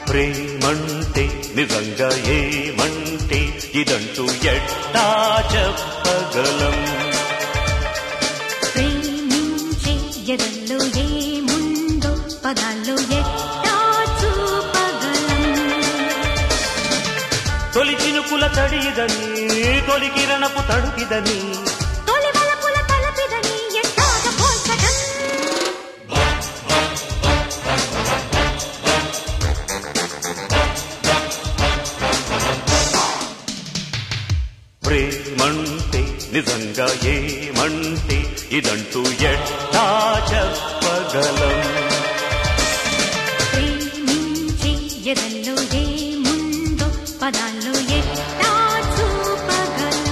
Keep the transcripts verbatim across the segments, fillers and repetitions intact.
ప్రేమంటే నిజంగా ఏమంటే ఇదంటూ ఎట్టా చెప్పగలం. ప్రేమించే ఎదల్లో ఏముందో పదాల్లో ఎట్టా చూపగలం. తొలి చినుకుల తడిదని తొలి కిరణపు తడుకిదని తొలి వలపుల తలపిదని ఎట్టాగ పోల్చడం. ప్రేమంటే నిజంగా ఏమంటే ఇదంటూ ఎట్టా చెప్పగలం. ప్రేమించే ఎదల్లో ఏముందో పదాల్లో ఎట్టా చూపగలం.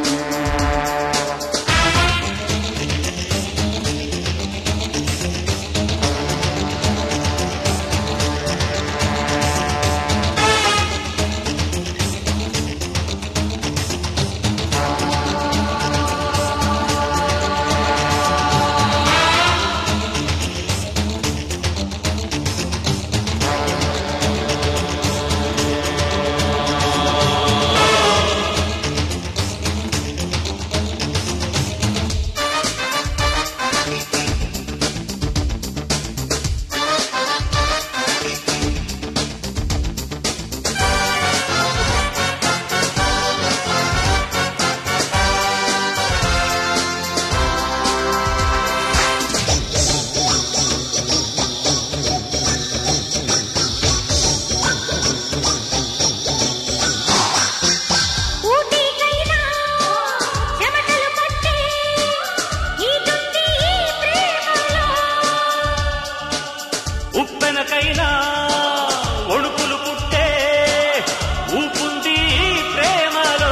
ఉప్పెనకైనా ఒడుకులు పుట్టే ఊపుంది ప్రేమలో.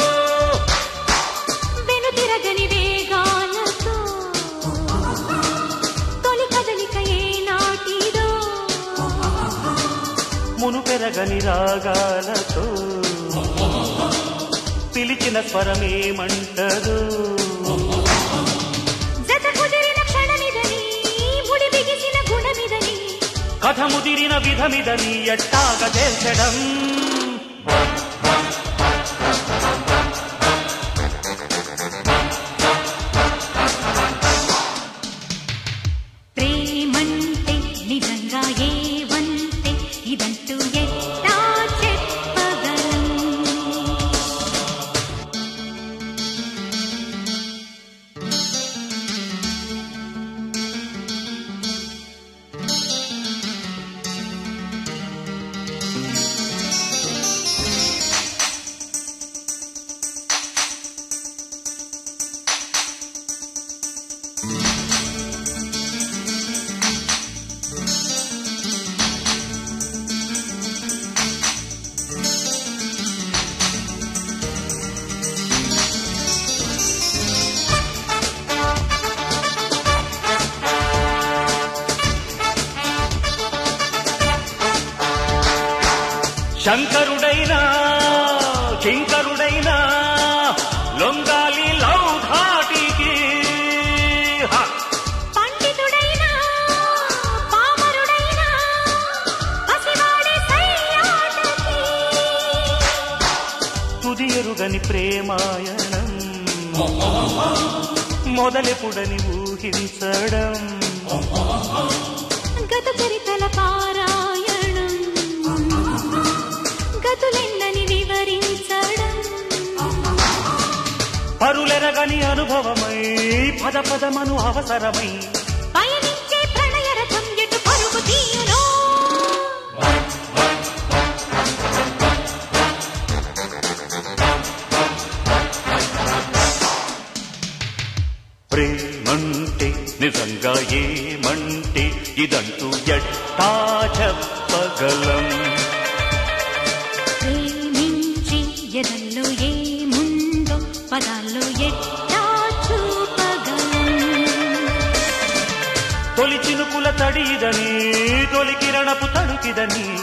వెనుతిరగని వేగాలతో తొలి కదలిక ఏనాటిదో. మునుపెరగని రాగాలతో పిలిచిన స్వరమేమంటదు. జత కుదిరిన క్షణమిదని ముడి బిగిసిన గుణమిదని కథ ముదిరిన విధమిదని ఎట్టాగ తేల్చడం. ప్రేమంటే నిజంగా ఏవంటే ఇదంటూ ఎట్టా చెప్పగలం. శంకరుడైనా కింకరుడైనా లొంగాలి లౌధాటికి. పండితుడైనా పామరుడైనా పసివాడే సయ్యాటకి. తుది ఎరుగని ప్రేమాయణం మొదలెపుడని ఊహించడం. గత చరితల పారాయణం గతులెన్నని వివరించడం. పరులెరగని అనుభవమై పద పదమను అవసరమై పయనించే ప్రణయ రథం ఎటు పరుగు తీయునో. ప్రేమంటే నిజంగా ఏమంటే ఇదంటూ ఎట్టా చెప్పగలం. ప్రేమించి ఎదల్లో ఏముందో పదాల్లో ఎట్టా చూపగలం. తొలి చినుకుల తడిదని తొలి కిరణపు తడుకిదని